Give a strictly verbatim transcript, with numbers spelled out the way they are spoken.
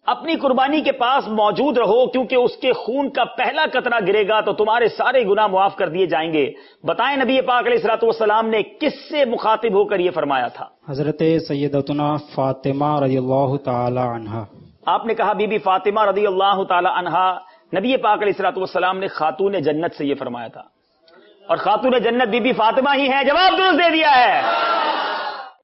अपनी कुर्बानी के पास मौजूद रहो, क्योंकि उसके खून का पहला कतरा गिरेगा तो तुम्हारे सारे गुनाह मुआफ कर दिए जाएंगे। बताएं नबी पाक अलैहिस्सलातु वस्सलाम ने किससे मुखातिब होकर यह फरमाया था? हजरत सैयदतुना फातिमा रज़ियल्लाहु ताला अन्हा। आपने कहा बीबी फातिमा रज़ियल्लाहु ताला अन्हा। नबी पाक अलैहिस्सलातु वस्सलाम ने खातून जन्नत से यह फरमाया था, और खातून जन्नत बीबी फातिमा ही है। जवाब दुरुस्त दे दिया है।